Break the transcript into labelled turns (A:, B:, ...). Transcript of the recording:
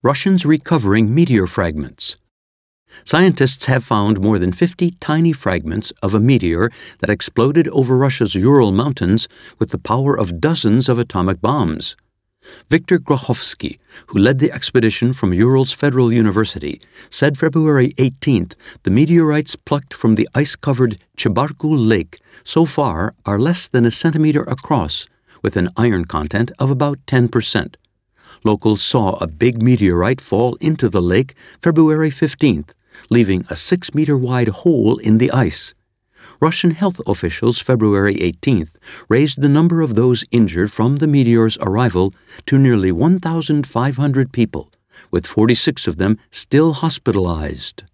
A: Russians recovering meteor fragments. Scientists have found more than 50 tiny fragments of a meteor that exploded over Russia's Ural Mountains with the power of dozens of atomic bombs. Viktor Grochovsky, who led the expedition from Urals Federal University, said February 18th the meteorites plucked from the ice-covered Chebarkul Lake so far are less than a centimeter across, with an iron content of about 10%. Locals saw a big meteorite fall into the lake February 15th, leaving a 6-meter-wide hole in the ice. Russian health officials February 18th raised the number of those injured from the meteor's arrival to nearly 1,500 people, with 46 of them still hospitalized.